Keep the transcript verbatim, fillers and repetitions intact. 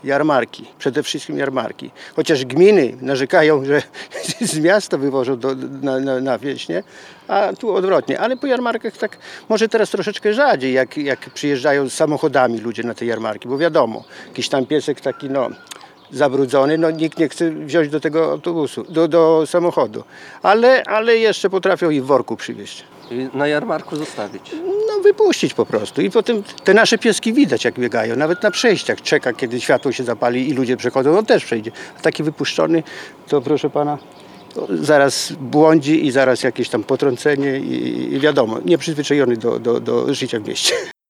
Jarmarki, przede wszystkim jarmarki. Chociaż gminy narzekają, że z miasta wywożą do, na, na, na wieś, nie? A tu odwrotnie. Ale po jarmarkach tak może teraz troszeczkę rzadziej, jak, jak przyjeżdżają z samochodami ludzie na te jarmarki, bo wiadomo, jakiś tam piesek taki no zabrudzony, no nikt nie chce wziąć do tego autobusu, do, do samochodu. Ale, ale jeszcze potrafią i w worku przywieźć. I na jarmarku zostawić. No wypuścić po prostu i potem te nasze pieski widać jak biegają, nawet na przejściach czeka, kiedy światło się zapali i ludzie przechodzą, on też przejdzie. A taki wypuszczony, to proszę pana, zaraz błądzi i zaraz jakieś tam potrącenie i, i wiadomo, nieprzyzwyczajony do, do, do życia w mieście.